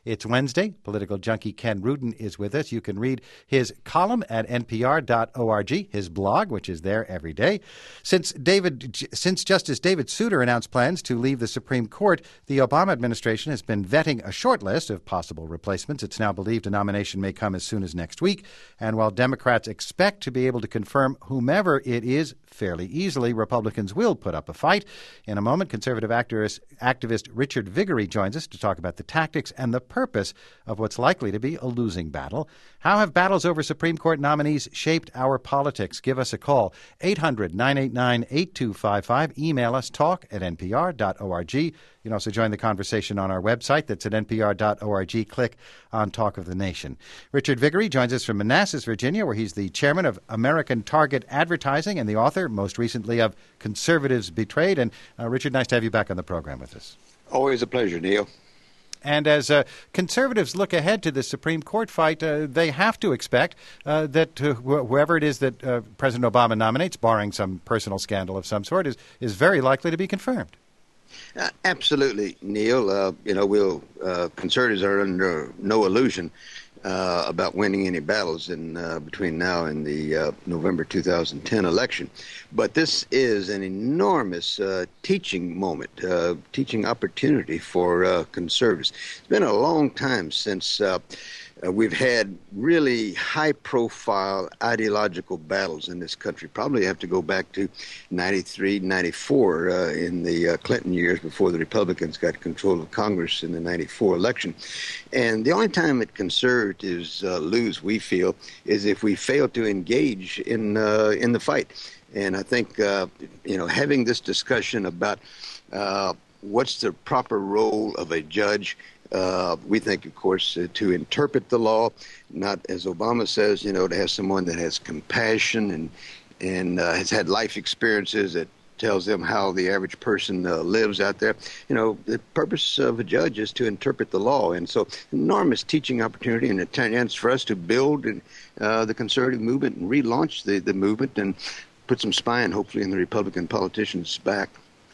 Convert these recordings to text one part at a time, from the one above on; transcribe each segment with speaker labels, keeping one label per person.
Speaker 1: It's Wednesday. Political junkie Ken Rudin is with us. You can read his column at npr.org, his blog, which is there every day. Since Justice David Souter announced plans to leave the Supreme Court, the Obama administration has been vetting a short list of possible replacements. It's now believed a nomination may come as soon as next week. And while Democrats expect to be able to confirm whomever it is fairly easily, Republicans will put up a fight. In a moment, conservative activist Richard Viguerie joins us to talk about the tactics and the purpose of what's likely to be a losing battle. How have battles over Supreme Court nominees shaped our politics? Give us a call, 800-989-8255. Email us, talk@npr.org. You can also join the conversation on our website. That's at npr.org. Click on Talk of the Nation. Richard Viguerie joins us from Manassas, Virginia, where he's the chairman of American Target Advertising and the author, most recently, of Conservatives Betrayed. And Richard, nice to have you back on the program with us.
Speaker 2: Always a pleasure, Neil.
Speaker 1: And as conservatives look ahead to the Supreme Court fight, they have to expect that whoever it is that President Obama nominates, barring some personal scandal of some sort, is very likely to be confirmed.
Speaker 2: Absolutely, Neil. Conservatives are under no illusion about winning any battles between now and the November 2010 election. But this is an enormous teaching moment, teaching opportunity for conservatives. It's been a long time since we've had really high-profile ideological battles in this country. Probably have to go back to 93, 94 in the Clinton years before the Republicans got control of Congress in the 94 election. And the only time that conservatives lose, we feel, is if we fail to engage in the fight. And I think, having this discussion about what's the proper role of a judge, we think, of course, to interpret the law, not, as Obama says, to have someone that has compassion and has had life experiences that tells them how the average person lives out there. The purpose of a judge is to interpret the law. And so enormous teaching opportunity and a chance for us to build the conservative movement and relaunch the movement and put some spine, hopefully, in the Republican politicians' back.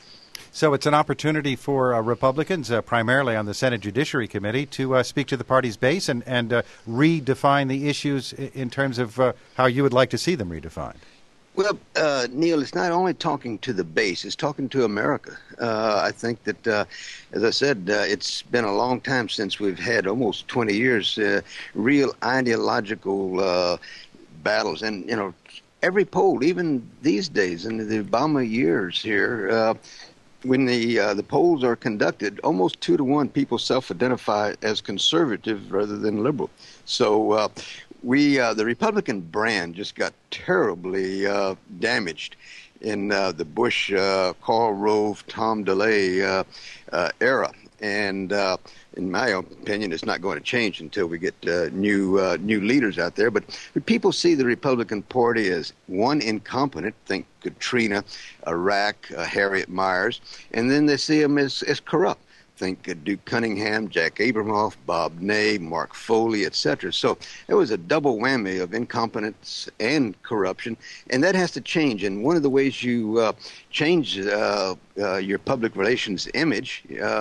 Speaker 1: So it's an opportunity for Republicans, primarily on the Senate Judiciary Committee, to speak to the party's base and redefine the issues in terms of how you would like to see them redefined.
Speaker 2: Well, Neil, it's not only talking to the base, it's talking to America. I think that, as I said, it's been a long time since we've had, almost 20 years, real ideological battles. And, every poll, even these days, in the Obama years here, when the polls are conducted, almost 2-to-1 people self-identify as conservative rather than liberal. So the Republican brand just got terribly damaged in the Bush, Karl Rove, Tom DeLay era. And in my opinion, it's not going to change until we get new leaders out there. But people see the Republican Party as, one, incompetent, think Katrina, Iraq, Harriet Miers, and then they see them as corrupt. Think Duke Cunningham, Jack Abramoff, Bob Ney, Mark Foley, etc. So it was a double whammy of incompetence and corruption, and that has to change. And one of the ways you change your public relations image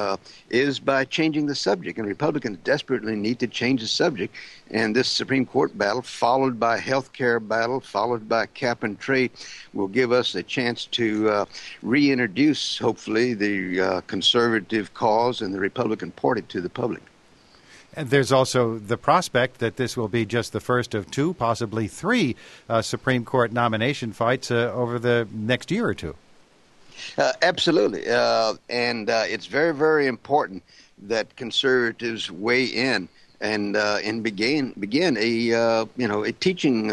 Speaker 2: is by changing the subject. And Republicans desperately need to change the subject. And this Supreme Court battle, followed by a health care battle, followed by cap and trade, will give us a chance to reintroduce, hopefully, the conservative cause and the Republican Party to the public.
Speaker 1: And there's also the prospect that this will be just the first of 2, possibly 3 Supreme Court nomination fights over the next year or 2.
Speaker 2: Absolutely. And it's very, very important that conservatives weigh in and begin a teaching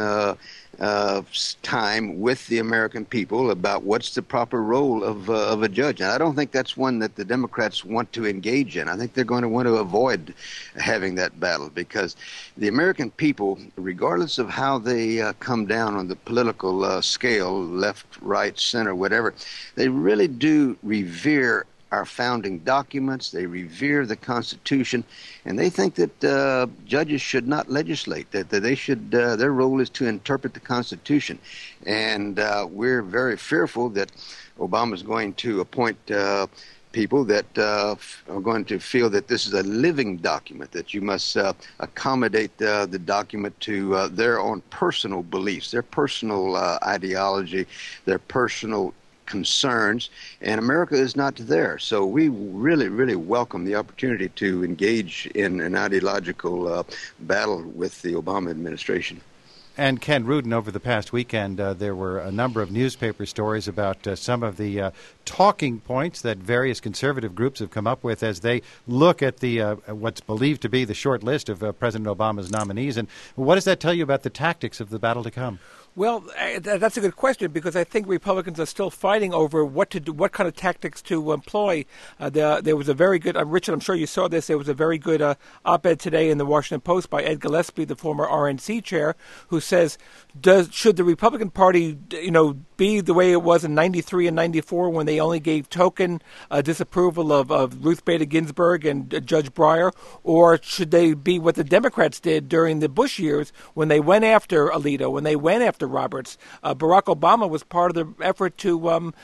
Speaker 2: time with the American people about what's the proper role of a judge. And I don't think that's one that the Democrats want to engage in. I think they're going to want to avoid having that battle, because the American people, regardless of how they come down on the political scale, left, right, center, whatever, they really do revere our founding documents. They revere the Constitution, and they think that judges should not legislate, that they should, their role is to interpret the Constitution. And we're very fearful that Obama is going to appoint people that are going to feel that this is a living document, that you must accommodate the document to their own personal beliefs, their personal ideology, their personal concerns, and America is not there. So we really, really welcome the opportunity to engage in an ideological battle with the Obama administration.
Speaker 1: And Ken Rudin, over the past weekend, there were a number of newspaper stories about some of the talking points that various conservative groups have come up with as they look at the what's believed to be the short list of President Obama's nominees. And what does that tell you about the tactics of the battle to come?
Speaker 3: Well, that's a good question, because I think Republicans are still fighting over what to do, what kind of tactics to employ. There was a very good, Richard, I'm sure you saw this, there was a very good op-ed today in the Washington Post by Ed Gillespie, the former RNC chair, who says, should the Republican Party, be the way it was in 93 and 94 when they only gave token disapproval of Ruth Bader Ginsburg and Judge Breyer, or should they be what the Democrats did during the Bush years when they went after Alito, when they went after Roberts? Barack Obama was part of the effort to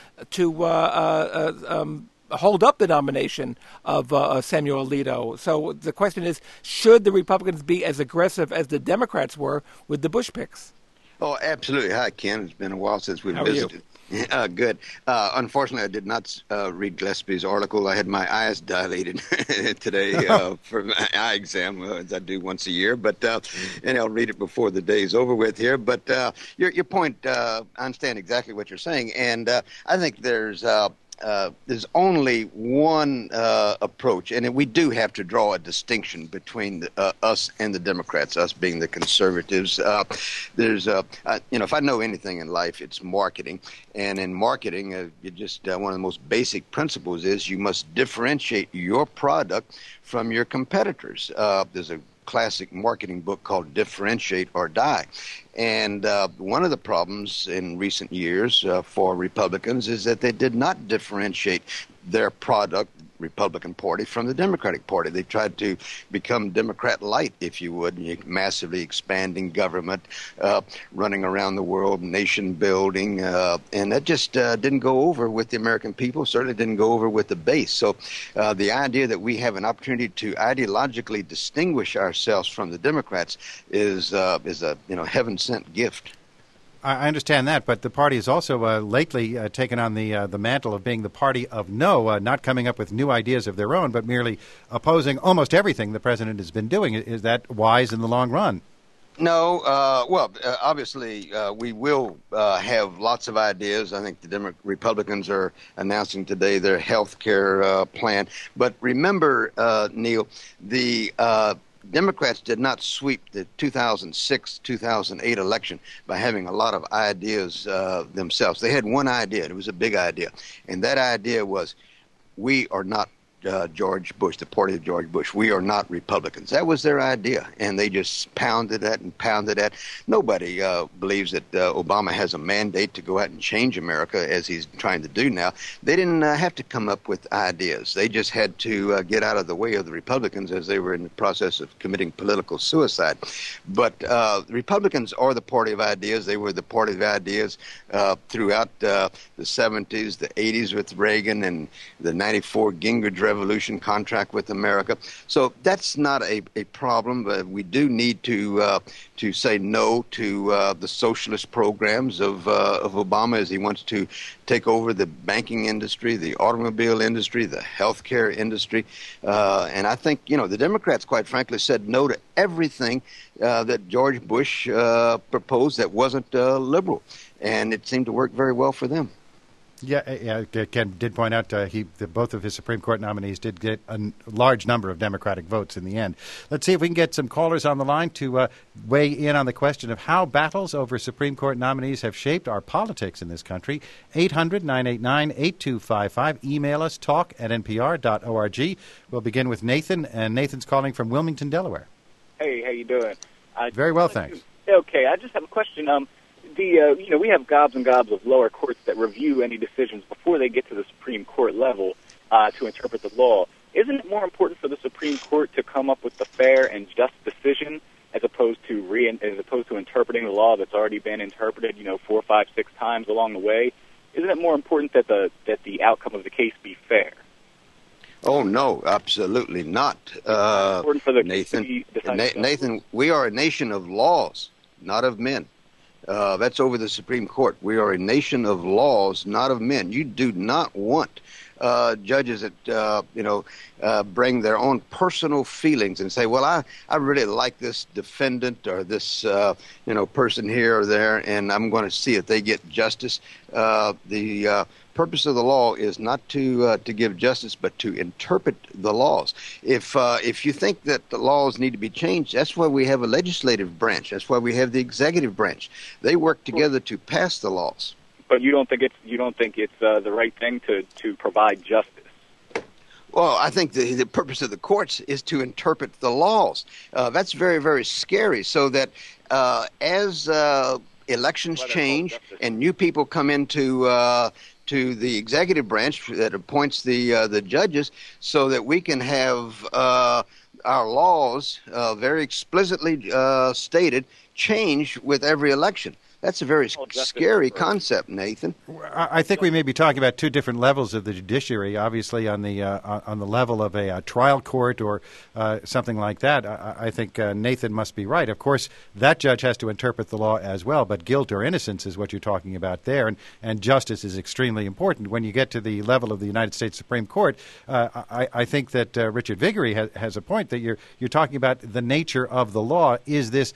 Speaker 3: hold up the nomination of Samuel Alito. So the question is, should the Republicans be as aggressive as the Democrats were with the Bush picks?
Speaker 2: Oh, absolutely. Hi, Ken. It's been a while since we've visited. Good. Unfortunately, I did not read Gillespie's article. I had my eyes dilated today for my eye exam, as I do once a year. But and I'll read it before the day's over with here. But your point, I understand exactly what you're saying, and I think there's only one approach, and we do have to draw a distinction between us and the Democrats, us being the conservatives. If I know anything in life, it's marketing. And in marketing, one of the most basic principles is you must differentiate your product from your competitors. There's a classic marketing book called Differentiate or Die. And one of the problems in recent years for Republicans is that they did not differentiate their product, Republican Party, from the Democratic Party. They tried to become Democrat light, if you would, massively expanding government, running around the world, nation building, and that just didn't go over with the American people, certainly didn't go over with the base. So the idea that we have an opportunity to ideologically distinguish ourselves from the Democrats is a heaven-sent gift.
Speaker 1: I understand that, but the party has also lately taken on the mantle of being the party of no, not coming up with new ideas of their own, but merely opposing almost everything the president has been doing. Is that wise in the long run?
Speaker 2: No. Obviously, we will have lots of ideas. I think the Republicans are announcing today their health care plan. But remember, Neil, the Democrats did not sweep the 2006-2008 election by having a lot of ideas themselves. They had one idea. It was a big idea. And that idea was, we are not George Bush, the party of George Bush. We are not Republicans. That was their idea, and they just pounded that and pounded that. Nobody believes that Obama has a mandate to go out and change America, as he's trying to do now. They didn't have to come up with ideas. They just had to get out of the way of the Republicans as they were in the process of committing political suicide. But Republicans are the party of ideas. They were the party of ideas throughout the 70s, the 80s with Reagan, and the 94 Gingrich Revolution contract with America. So that's not a problem, but we do need to say no to the socialist programs of Obama, as he wants to take over the banking industry, the automobile industry, the healthcare industry. And I think, the Democrats, quite frankly, said no to everything that George Bush proposed that wasn't liberal. And it seemed to work very well for them.
Speaker 1: Yeah, Ken did point out both of his Supreme Court nominees did get a large number of Democratic votes in the end. Let's see if we can get some callers on the line to weigh in on the question of how battles over Supreme Court nominees have shaped our politics in this country. 800-989-8255. Email us, talk@npr.org. We'll begin with Nathan, and Nathan's calling from Wilmington, Delaware.
Speaker 4: Hey, how you doing?
Speaker 1: Very well, thanks.
Speaker 4: Okay, I just have a question. We have gobs and gobs of lower courts that review any decisions before they get to the Supreme Court level to interpret the law. Isn't it more important for the Supreme Court to come up with a fair and just decision as opposed to interpreting the law that's already been interpreted, 4, 5, 6 times along the way? Isn't it more important that the outcome of the case be fair?
Speaker 2: Oh, no, absolutely not,
Speaker 4: Important for the
Speaker 2: Nathan. Nathan, we are a nation of laws, not of men. That's over the Supreme Court. We are a nation of laws, not of men. You do not want judges that bring their own personal feelings and say, well, I really like this defendant or this person here or there, and I'm going to see if they get justice. The purpose of the law is not to give justice, but to interpret the laws. If you think that the laws need to be changed, that's why we have a legislative branch. That's why we have the executive branch. They work together to pass the laws.
Speaker 4: But you don't think it's the right thing to provide justice?
Speaker 2: Well, I think the purpose of the courts is to interpret the laws. That's very, very scary. So that as elections change and new people come into to the executive branch that appoints the judges, so that we can have our laws very explicitly stated change with every election. That's a very scary concept, Nathan.
Speaker 1: I think we may be talking about two different levels of the judiciary. Obviously, on the level of a trial court or something like that, I think Nathan must be right. Of course, that judge has to interpret the law as well, but guilt or innocence is what you're talking about there, and justice is extremely important. When you get to the level of the United States Supreme Court, I think that Richard Viguerie has a point that you're talking about the nature of the law. Is this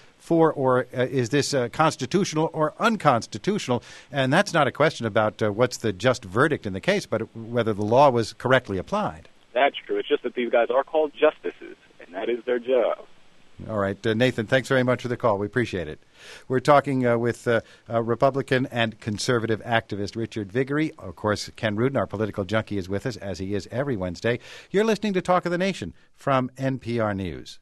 Speaker 1: is this constitutional or unconstitutional? And that's not a question about what's the just verdict in the case, but whether the law was correctly applied.
Speaker 4: That's true. It's just that these guys are called justices, and that is their job.
Speaker 1: All right. Nathan, thanks very much for the call. We appreciate it. We're talking with Republican and conservative activist Richard Viguerie. Of course, Ken Rudin, our political junkie, is with us, as he is every Wednesday. You're listening to Talk of the Nation from NPR News.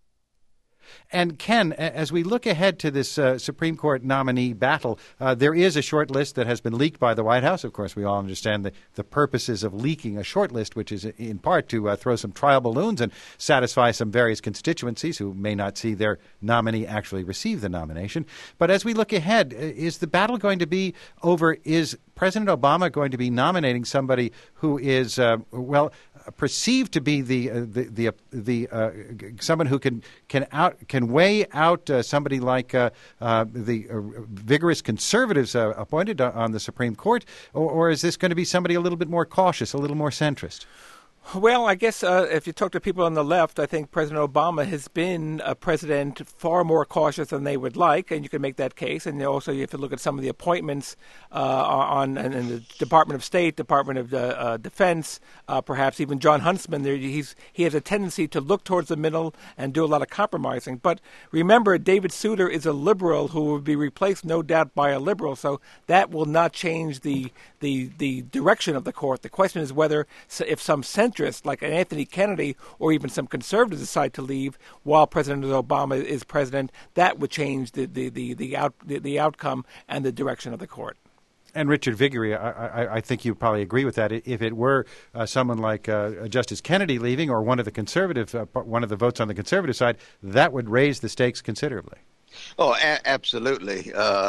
Speaker 1: And Ken, as we look ahead to this Supreme Court nominee battle, there is a short list that has been leaked by the White House. Of course, we all understand the purposes of leaking a short list, which is in part to throw some trial balloons and satisfy some various constituencies who may not see their nominee actually receive the nomination. But as we look ahead, is the battle going to be over? Is President Obama going to be nominating somebody who is, perceived to be someone who can weigh out somebody like the vigorous conservatives appointed on the Supreme Court, or is this going to be somebody a little bit more cautious, a little more centrist?
Speaker 3: Well, I guess if you talk to people on the left, I think President Obama has been a president far more cautious than they would like, and you can make that case. And also, you have to look at some of the appointments in the Department of State, Department of Defense, perhaps even John Huntsman. He has a tendency to look towards the middle and do a lot of compromising. But remember, David Souter is a liberal who will be replaced, no doubt, by a liberal. So that will not change the direction of the court. The question is whether, if some centrists like an Anthony Kennedy or even some conservatives decide to leave while President Obama is president, that would change the outcome and the direction of the court.
Speaker 1: And Richard Viguerie, I think you probably agree with that. If it were someone like Justice Kennedy leaving, or one of the votes on the conservative side, that would raise the stakes considerably.
Speaker 2: Oh, absolutely.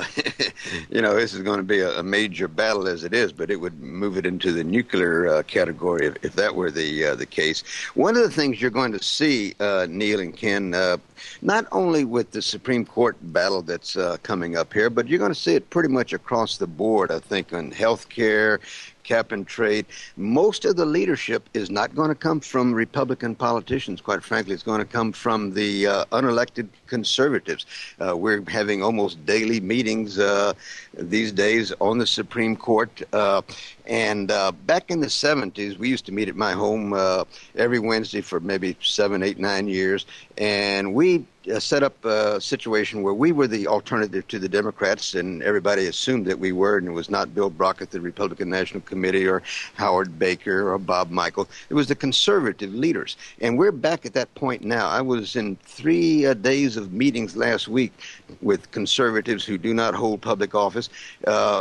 Speaker 2: This is going to be a major battle as it is, but it would move it into the nuclear category if that were the case. One of the things you're going to see, Neil and Ken, not only with the Supreme Court battle that's coming up here, but you're going to see it pretty much across the board, I think, on health care, cap and trade. Most of the leadership is not going to come from Republican politicians, quite frankly. It's going to come from the unelected conservatives. We're having almost daily meetings these days on the Supreme Court. And back in the 70s, we used to meet at my home every Wednesday for maybe 7, 8, 9 years. And we set up a situation where we were the alternative to the Democrats, and everybody assumed that we were, and it was not Bill Brockett, the Republican National Committee, or Howard Baker, or Bob Michel. It was the conservative leaders. And we're back at that point now. I was in 3 days of meetings last week with conservatives who do not hold public office,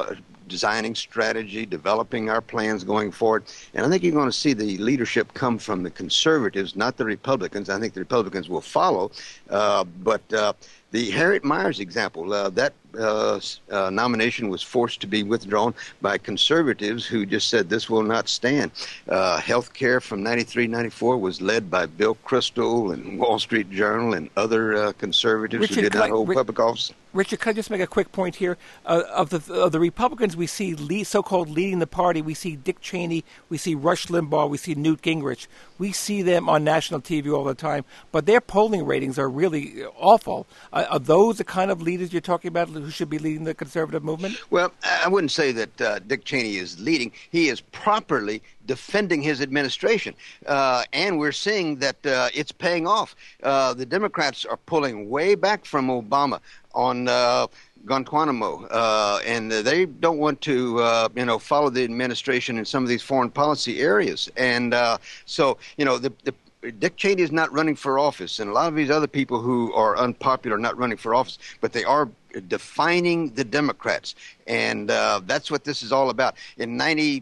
Speaker 2: designing strategy, developing our plans going forward. And I think you're going to see the leadership come from the conservatives, not the Republicans. I think the Republicans will follow. But the Harriet Miers example, that nomination was forced to be withdrawn by conservatives who just said this will not stand. Health care from 93, 94 was led by Bill Kristol and Wall Street Journal and other conservatives who did not hold public office.
Speaker 3: Richard, can I just make a quick point here? Of the Republicans we see so-called leading the party, we see Dick Cheney, we see Rush Limbaugh, we see Newt Gingrich. We see them on national TV all the time, but their polling ratings are really awful. Are those the kind of leaders you're talking about who should be leading the conservative movement?
Speaker 2: Well, I wouldn't say that Dick Cheney is leading. He is properly defending his administration, and we're seeing that it's paying off. The Democrats are pulling way back from Obama on Guantanamo, and they don't want to, follow the administration in some of these foreign policy areas. And so, Dick Cheney is not running for office, and a lot of these other people who are unpopular are not running for office, but they are defining the Democrats, and that's what this is all about. In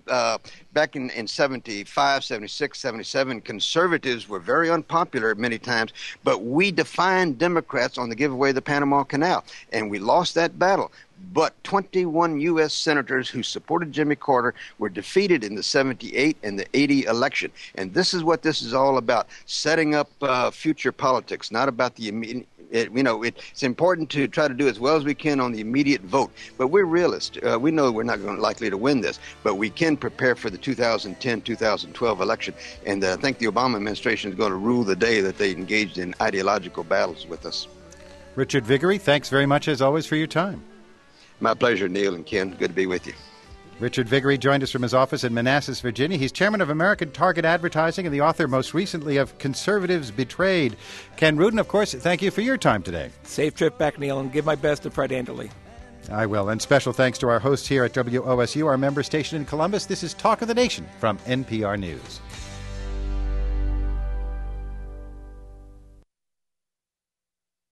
Speaker 2: back in 75, 76, 77, conservatives were very unpopular many times, but we defined Democrats on the giveaway of the Panama Canal, and we lost that battle. But 21 U.S. senators who supported Jimmy Carter were defeated in the 78 and the 80 election. And this is what this is all about, setting up future politics, not about the immediate. It's important to try to do as well as we can on the immediate vote. But we're realists. We know we're not likely to win this, but we can prepare for the 2010-2012 election. And I think the Obama administration is going to rule the day that they engaged in ideological battles with us.
Speaker 1: Richard Viguerie, thanks very much, as always, for your time.
Speaker 2: My pleasure, Neil and Ken. Good to be with you.
Speaker 1: Richard Viguerie joined us from his office in Manassas, Virginia. He's chairman of American Target Advertising and the author, most recently, of Conservatives Betrayed. Ken Rudin, of course, thank you for your time today.
Speaker 3: Safe trip back, Neil, and give my best to Fred Anderle.
Speaker 1: I will. And special thanks to our hosts here at WOSU, our member station in Columbus. This is Talk of the Nation from NPR News.